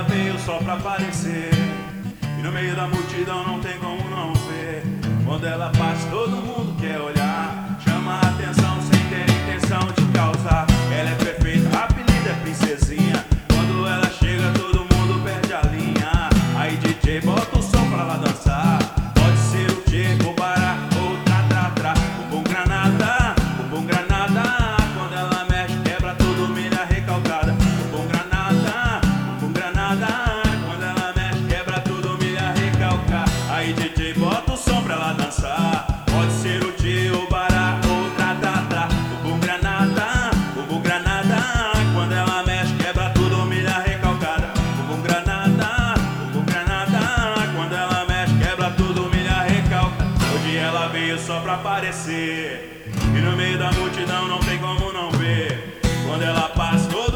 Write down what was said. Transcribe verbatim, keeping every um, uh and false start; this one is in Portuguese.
ela veio só pra aparecer, e no meio da multidão não tem como não ver. Quando ela passa todo mundo quer olhar, chama a atenção sem ter intenção de causar. Ela é perfeita, a apelido é princesinha. Quando ela chega todo mundo perde a linha. Aí D J bota o som pra lá dançar. Pode ser o Tchê, ou Bará, ou Tra Tra Tra. O bom granada, o bom granada. Quando ela mexe quebra tudo, milha recalcada. O bom granada, o bom granada. Quando ela mexe quebra tudo, milha recalcada. Aí D J bota o som pra lá dançar. Pode ser o Tchê, ou Bará, ou Tra Tra Tra. O bom granada, o bom granada. Quando ela mexe quebra tudo, milha recalcada. O bom granada, o bom granada. Quando ela mexe quebra tudo, milha recalcada. Hoje ela veio só pra aparecer, e no meio da multidão não tem como não ver. Quando ela passa todo